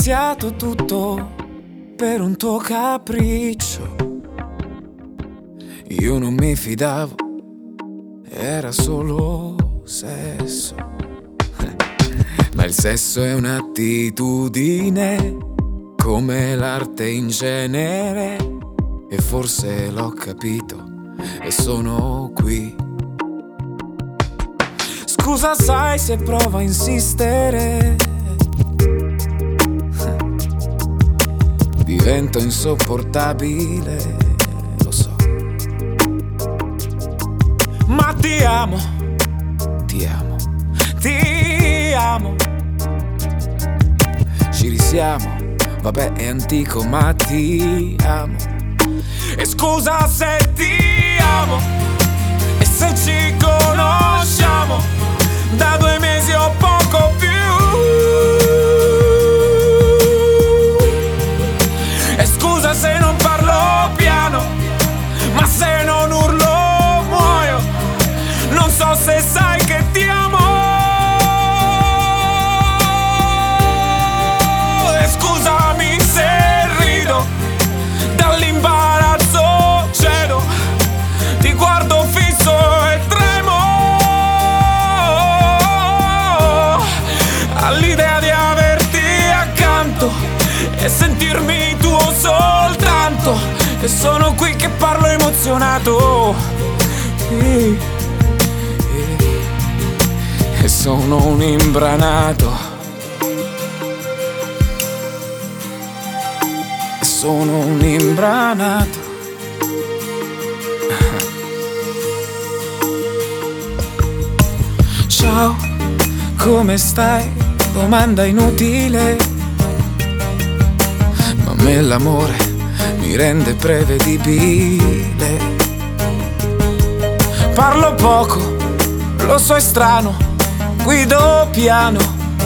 iniziato tutto per un tuo capriccio. Io non mi fidavo, era solo sesso. Ma il sesso è un'attitudine, come l'arte in genere. E forse l'ho capito e sono qui. Scusa, sai se provo a insistere, divento insopportabile, lo so. Ma ti amo, ti amo, ti amo. Ci risiamo, vabbè è antico ma ti amo. E scusa se ti amo e se ci conosciamo da 2 mesi o poco più. E scusa se non parlo piano, ma se non urlo muoio. Non so se sai che ti amo. E scusami se rido, dall'imbarazzo cedo, ti guardo fisso e tremo all'idea di averti accanto e sentirmi tuo soltanto. E sono qui che parlo emozionato, e sono un imbranato, e sono un imbranato. Ciao, come stai? Domanda inutile, ma a me l'amore mi rende prevedibile. Parlo poco, lo so è strano, guido piano.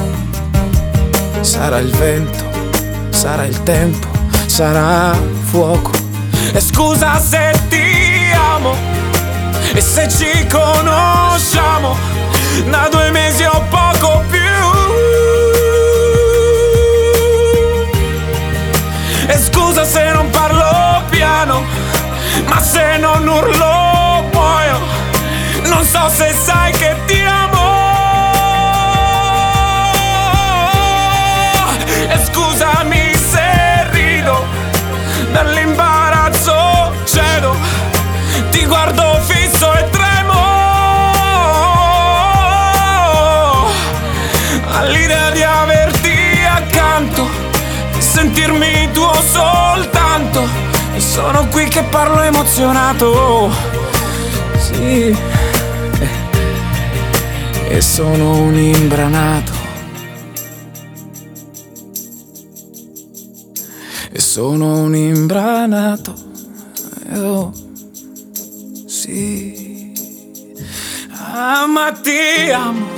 Sarà il vento, sarà il tempo, sarà fuoco. E scusa se ti amo e se ci conosciamo da 2 mesi o poco più. E scusa se non parlo piano, ma se non urlo muoio. Non so se sai che ti amo. E scusami se rido, dall'imbarazzo cedo, ti guardo fisso e tremo all'idea di averti accanto, sentirmi tuo soltanto. E sono qui che parlo emozionato, sì, e sono un imbranato, e sono un imbranato, oh, sì. Ah, ma ti amo,